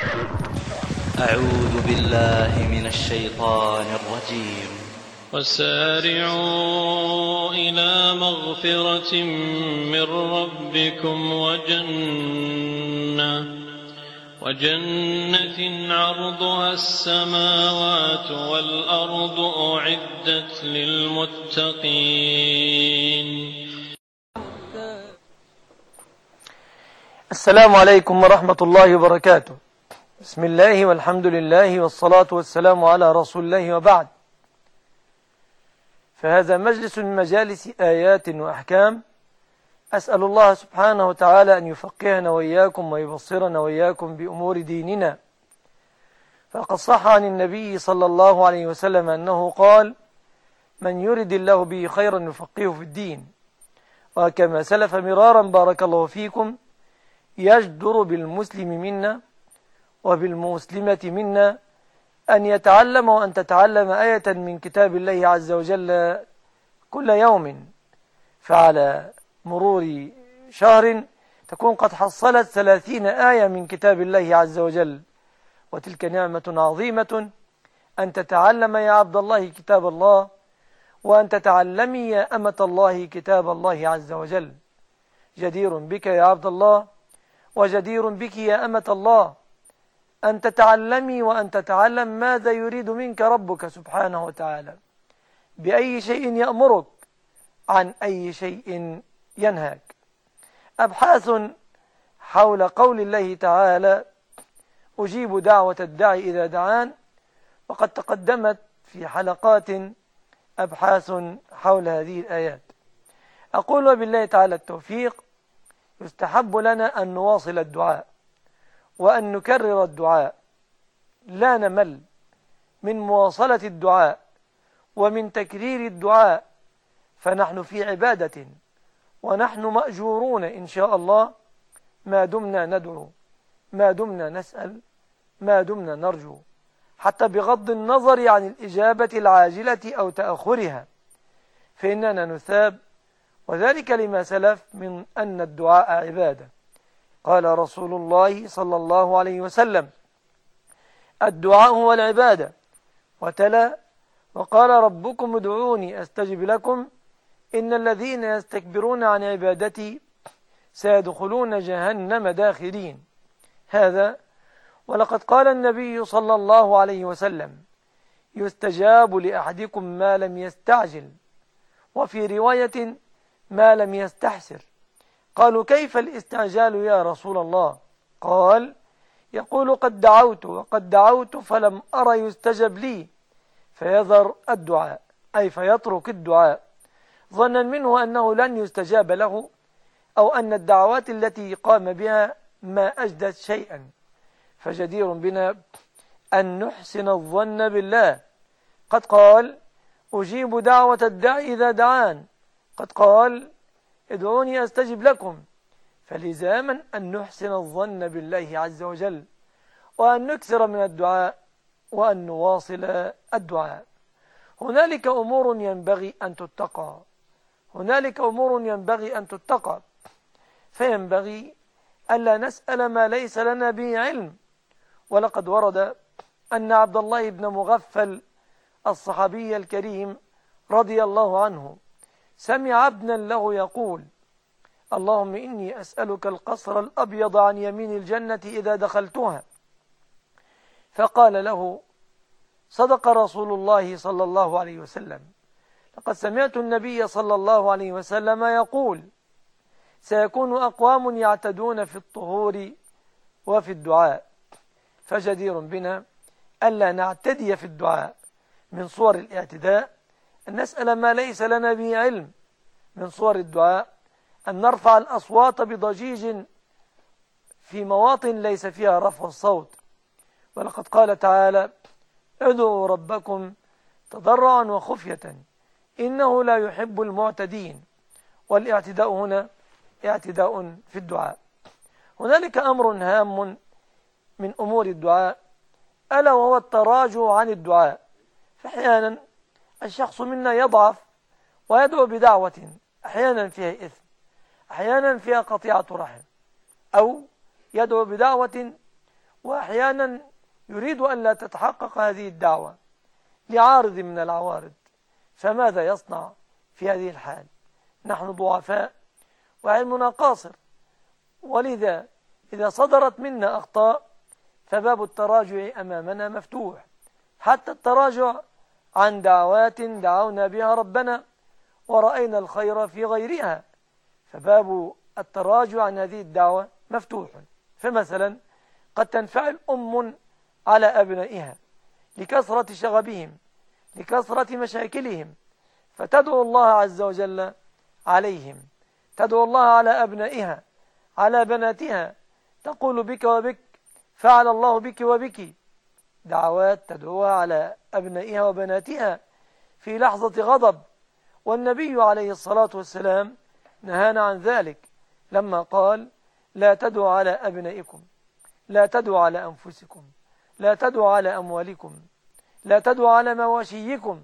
أعوذ بالله من الشيطان الرجيم. وسارعوا إلى مغفرة من ربكم وجنة عرضها السماوات والأرض أعدت للمتقين. السلام عليكم ورحمة الله وبركاته. بسم الله والحمد لله والصلاة والسلام على رسول الله، وبعد، فهذا مجلس من مجالس آيات وأحكام. أسأل الله سبحانه وتعالى أن يفقهنا وإياكم ويبصرنا وإياكم بأمور ديننا. فقد صح عن النبي صلى الله عليه وسلم أنه قال: من يرد الله به خيرا يفقهه في الدين. وكما سلف مرارا بارك الله فيكم، يجدر بالمسلم منا وبالمسلمة منا أن يتعلم وأن تتعلم آية من كتاب الله عز وجل كل يوم، فعلى مرور شهر تكون قد حصلت 30 آية من كتاب الله عز وجل، وتلك نعمة عظيمة أن تتعلم يا عبد الله كتاب الله، وأن تتعلمي يا أمة الله كتاب الله عز وجل. جدير بك يا عبد الله، وجدير بك يا أمة الله، أن تتعلمي وأن تتعلم ماذا يريد منك ربك سبحانه وتعالى، بأي شيء يأمرك، عن أي شيء ينهاك. أبحاث حول قول الله تعالى: أجيب دعوة الداعي إذا دعان. وقد تقدمت في حلقات أبحاث حول هذه الآيات. أقول وبالله تعالى التوفيق، يستحب لنا أن نواصل الدعاء وأن نكرر الدعاء، لا نمل من مواصلة الدعاء ومن تكرير الدعاء، فنحن في عبادة ونحن مأجورون إن شاء الله ما دمنا ندعو، ما دمنا نسأل، ما دمنا نرجو، حتى بغض النظر عن الإجابة العاجلة أو تأخرها، فإننا نثاب، وذلك لما سلف من أن الدعاء عبادة. قال رسول الله صلى الله عليه وسلم: الدعاء هو العبادة. وتلا: وقال ربكم ادعوني أستجب لكم إن الذين يستكبرون عن عبادتي سيدخلون جهنم داخرين. هذا ولقد قال النبي صلى الله عليه وسلم: يستجاب لأحدكم ما لم يستعجل، وفي رواية ما لم يستحسر. قالوا: كيف الاستعجال يا رسول الله؟ قال: يقول قد دعوت وقد دعوت فلم أر يستجب لي، فيذر الدعاء، أي فيترك الدعاء، ظنا منه أنه لن يستجاب له، أو أن الدعوات التي قام بها ما أجدت شيئا. فجدير بنا أن نحسن الظن بالله. قد قال: أجيب دعوة الداعي إذا دعان. قد قال: ادعوني أستجب لكم. فلزاما أن نحسن الظن بالله عز وجل، وأن نكثر من الدعاء، وأن نواصل الدعاء. هنالك أمور ينبغي أن تتقى، هنالك أمور ينبغي أن تتقى، فينبغي ألا نسأل ما ليس لنا به علم. ولقد ورد أن عبد الله بن مغفل الصحابي الكريم رضي الله عنه سمع ابنا له يقول: اللهم إني أسألك القصر الأبيض عن يمين الجنة إذا دخلتها. فقال له: صدق رسول الله صلى الله عليه وسلم، لقد سمعت النبي صلى الله عليه وسلم يقول: سيكون أقوام يعتدون في الطهور وفي الدعاء. فجدير بنا ألا نعتدي في الدعاء. من صور الاعتداء أن نسأل ما ليس لنا به علم. من صور الدعاء أن نرفع الأصوات بضجيج في مواطن ليس فيها رفع الصوت. ولقد قال تعالى: ادعوا ربكم تضرعا وخفية إنه لا يحب المعتدين. والاعتداء هنا اعتداء في الدعاء. هنالك أمر هام من أمور الدعاء، ألا وهو التراجع عن الدعاء. فأحيانا الشخص منا يضعف ويدعو بدعوة أحيانا فيها إثم، أحيانا فيها قطيعة رحم، أو يدعو بدعوة وأحيانا يريد أن لا تتحقق هذه الدعوة لعارض من العوارض، فماذا يصنع في هذه الحال؟ نحن ضعفاء وعلمنا قاصر، ولذا إذا صدرت منا أخطاء فباب التراجع أمامنا مفتوح، حتى التراجع عن دعوات دعونا بها ربنا ورأينا الخير في غيرها، فباب التراجع عن هذه الدعوة مفتوح. فمثلا قد تنفعل أم على أبنائها لكثرة شغبهم، لكثرة مشاكلهم، فتدعو الله عز وجل عليهم، تدعو الله على أبنائها، على بناتها، تقول بك وبك فعل الله بك وبك، دعوات تدعوها على أبنائها وبناتها في لحظة غضب. والنبي عليه الصلاة والسلام نهانا عن ذلك لما قال: لا تدعوا على أبنائكم، لا تدعوا على أنفسكم، لا تدعوا على أموالكم، لا تدعوا على مواشيكم،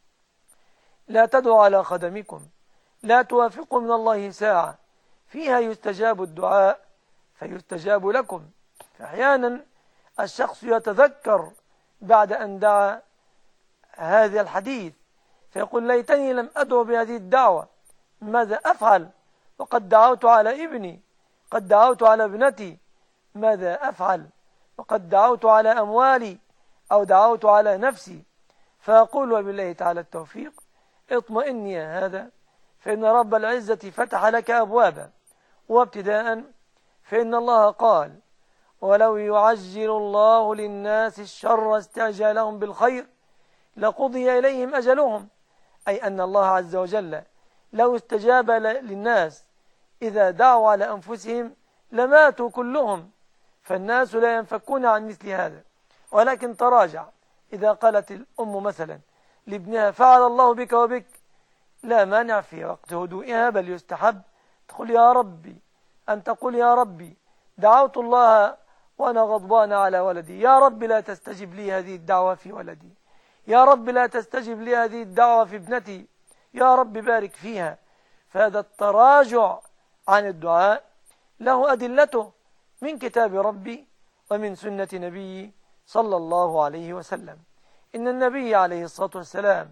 لا تدعوا على خدمكم، لا توافقوا من الله ساعة فيها يستجاب الدعاء فيستجاب لكم. فأحيانا الشخص يتذكر بعد أن دعا هذا الحديث فيقول: ليتني لم أدعو بهذه الدعوة، ماذا أفعل وقد دعوت على ابني، قد دعوت على ابنتي، ماذا أفعل وقد دعوت على أموالي أو دعوت على نفسي؟ فأقول وبالله تعالى التوفيق: اطمئن يا هذا، فإن رب العزة فتح لك أبوابا. وابتداء فإن الله قال: ولو يعجل الله للناس الشر استعجالهم بالخير لقضي إليهم أجلهم، أي أن الله عز وجل لو استجاب للناس إذا دعوا على أنفسهم لماتوا كلهم، فالناس لا ينفكون عن مثل هذا. ولكن تراجع، إذا قالت الأم مثلا لابنها: فعل الله بك وبك، لا مانع في وقت هدوئها، بل يستحب تقول: يا ربي، أن تقول: يا ربي دعوت الله وأنا غضبان على ولدي، يا رب لا تستجب لي هذه الدعوة في ولدي، يا رب لا تستجب لي هذه الدعوة في ابنتي، يا رب بارك فيها. فهذا التراجع عن الدعاء له أدلته من كتاب ربي ومن سنة نبي صلى الله عليه وسلم. إن النبي عليه الصلاة والسلام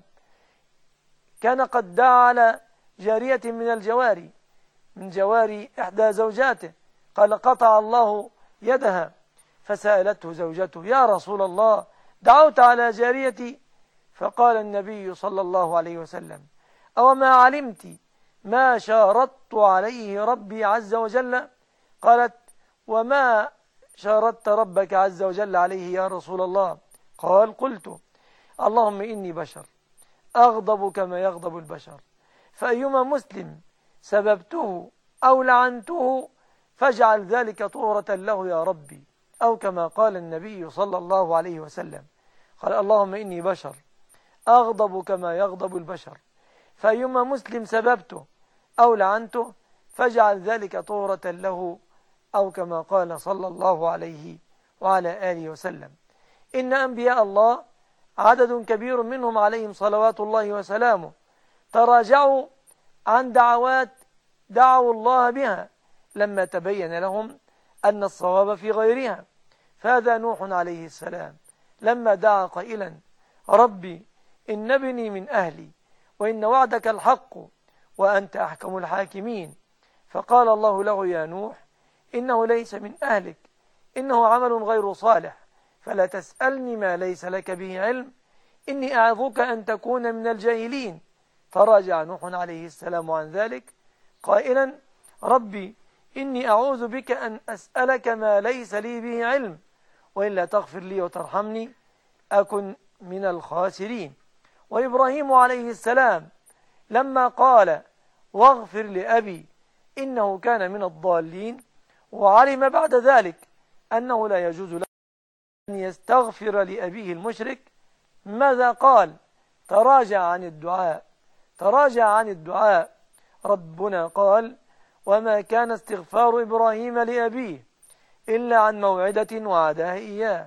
كان قد دعا على جارية من الجواري، من جواري إحدى زوجاته، قال: قطع الله يدها، فسألته زوجته: يا رسول الله دعوت على جاريتي؟ فقال النبي صلى الله عليه وسلم: أوما علمت ما شارطت عليه ربي عز وجل؟ قالت: وما شارطت ربك عز وجل عليه يا رسول الله؟ قال: قلت: اللهم إني بشر أغضب كما يغضب البشر، فأيما مسلم سببته أو لعنته فاجعل ذلك طهرة له يا ربي، أو كما قال النبي صلى الله عليه وسلم. قال: اللهم إني بشر أغضب كما يغضب البشر، فأيما مسلم سببته أو لعنته فاجعل ذلك طهرة له، أو كما قال صلى الله عليه وعلى آله وسلم. إن أنبياء الله عدد كبير منهم عليهم صلوات الله وسلامه تراجعوا عن دعوات دعوا الله بها لما تبين لهم أن الصواب في غيرها. فهذا نوح عليه السلام لما دعا قائلا: ربي إن ابني من أهلي وإن وعدك الحق وأنت أحكم الحاكمين، فقال الله له: يا نوح إنه ليس من أهلك، إنه عمل غير صالح، فلا تسألني ما ليس لك به علم، إني أعظك أن تكون من الجاهلين. فراجع نوح عليه السلام عن ذلك قائلا: ربي إني أعوذ بك أن أسألك ما ليس لي به علم، وإلا تغفر لي وترحمني أكن من الخاسرين. وإبراهيم عليه السلام لما قال: واغفر لأبي إنه كان من الضالين، وعلم بعد ذلك أنه لا يجوز له أن يستغفر لأبيه المشرك، ماذا قال؟ تراجع عن الدعاء، تراجع عن الدعاء. ربنا قال: وما كان استغفار إبراهيم لأبيه إلا عن موعدة وعدها إياه،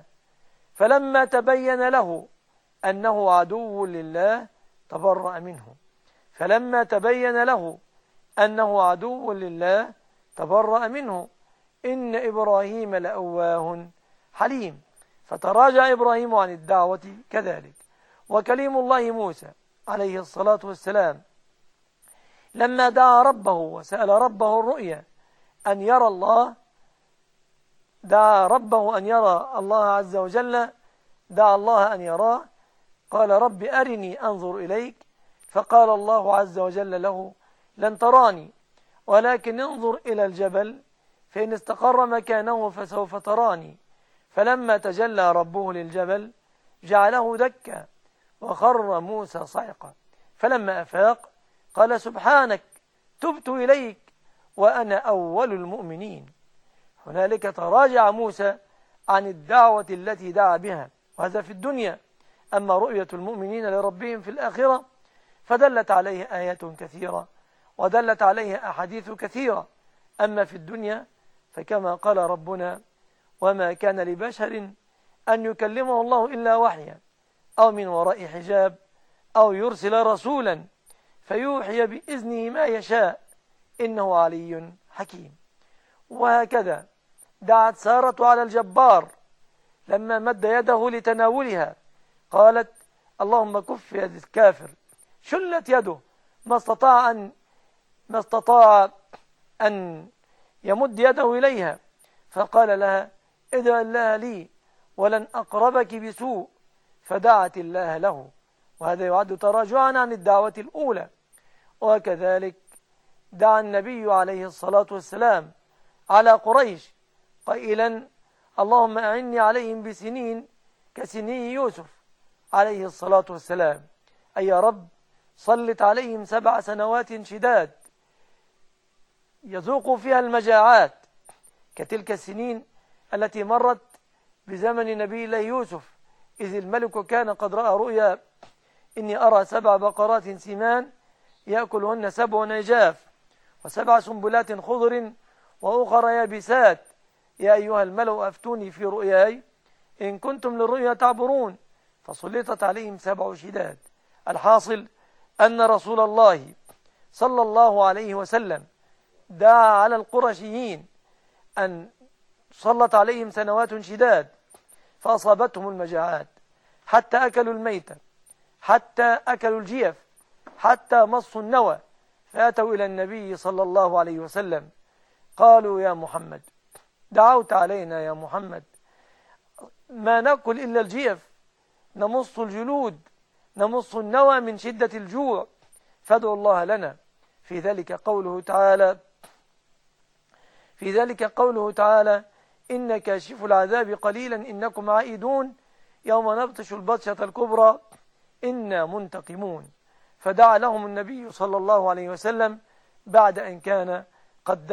فلما تبين له أنه عدو لله تبرأ منه، فلما تبين له أنه عدو لله تبرأ منه. إن إبراهيم لأواه حليم. فتراجع إبراهيم عن الدعوة كذلك. وكليم الله موسى عليه الصلاة والسلام لما دعا ربه وسأل ربه الرؤيا أن يرى الله، دعا ربه أن يرى الله عز وجل، دعا الله أن يراه، قال رب أرني أنظر إليك، فقال الله عز وجل له لن تراني ولكن انظر إلى الجبل فإن استقر مكانه فسوف تراني. فلما تجلى ربه للجبل جعله دكا وخر موسى صعقا. فلما أفاق قال سبحانك تبت إليك وأنا أول المؤمنين. هنالك تراجع موسى عن الدعوة التي دعا بها، وهذا في الدنيا. أما رؤية المؤمنين لربهم في الآخرة فدلت عليه آيات كثيرة ودلت عليه أحاديث كثيرة. أما في الدنيا فكما قال ربنا وما كان لبشر أن يكلمه الله إلا وحيا أو من وراء حجاب أو يرسل رسولا فيوحي بإذنه ما يشاء إنه علي حكيم. وهكذا دعت سارة على الجبار لما مد يده لتناولها قالت اللهم كف يد الكافر، شلت يده ما استطاع أن يمد يده إليها، فقال لها ادع الله لي ولن أقربك بسوء، فدعت الله له. وهذا يعد تراجعا عن الدعوة الأولى. وكذلك دعا النبي عليه الصلاة والسلام على قريش قائلا اللهم أعني عليهم بسنين كسنين يوسف عليه الصلاة والسلام، أي يا رب صلت عليهم 7 سنوات شداد يذوقوا فيها المجاعات كتلك السنين التي مرت بزمن نبي الله يوسف، إذ الملك كان قد رأى رؤيا إني أرى 7 بقرات سمان يأكلهن 7 عجاف و7 سنبلات خضر وأخر يابسات، يا أيها الملأ أفتوني في رؤياي إن كنتم للرؤيا تعبرون، فسلطت عليهم 7 شداد. الحاصل أن رسول الله صلى الله عليه وسلم دعا على القرشيين أن صلت عليهم سنوات شداد فأصابتهم المجاعات حتى أكلوا الميتة، حتى أكلوا الجيف، حتى مصوا النوى، فأتوا إلى النبي صلى الله عليه وسلم قالوا يا محمد دعوت علينا يا محمد ما نأكل إلا الجيف، نمص الجلود، نمص النوى من شدة الجوع، فادعوا الله لنا. في ذلك قوله تعالى إن كاشف العذاب قليلا إنكم عائدون يوم نبطش البطشة الكبرى إنا منتقمون. فدعا لهم النبي صلى الله عليه وسلم بعد أن كان قد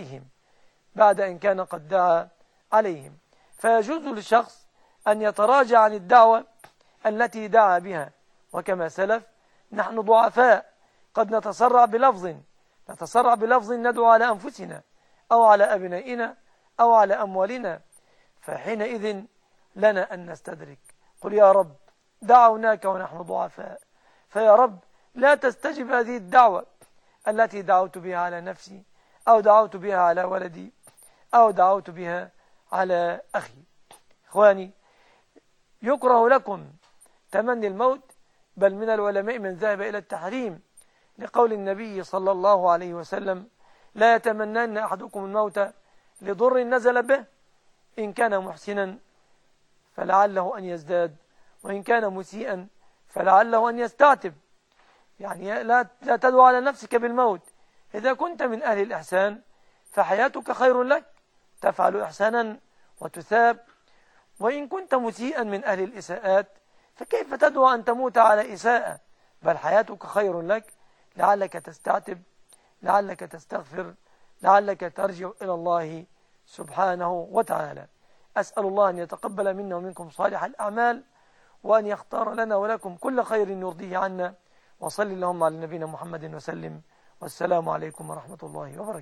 دعا عليهم. فيجوز للشخص أن يتراجع عن الدعوة التي دعا بها. وكما سلف نحن ضعفاء قد نتسرع بلفظ ندعو على أنفسنا أو على أبنائنا أو على أموالنا، فحينئذ لنا أن نستدرك. قل يا رب دعوناك ونحن ضعفاء، فيا رب لا تستجب هذه الدعوة التي دعوت بها على نفسي أو دعوت بها على ولدي أو دعوت بها على أخي. إخواني، يكره لكم تمني الموت، بل من العلماء من ذهب إلى التحريم لقول النبي صلى الله عليه وسلم لا يتمنن أحدكم الموت لضر نزل به، إن كان محسنا فلعله أن يزداد وإن كان مسيئا فلعله أن يستعتب. يعني لا تدعو على نفسك بالموت. إذا كنت من أهل الإحسان فحياتك خير لك، تفعل إحسانا وتثاب، وإن كنت مسيئا من أهل الإساءات فكيف تدعو أن تموت على إساءة؟ بل حياتك خير لك، لعلك تستعتب، لعلك تستغفر، لعلك ترجع إلى الله سبحانه وتعالى. أسأل الله أن يتقبل منا ومنكم صالح الأعمال، وأن يختار لنا ولكم كل خير يرضيه عنا. وصل اللهم على نبينا محمد وسلم، والسلام عليكم ورحمة الله وبركاته.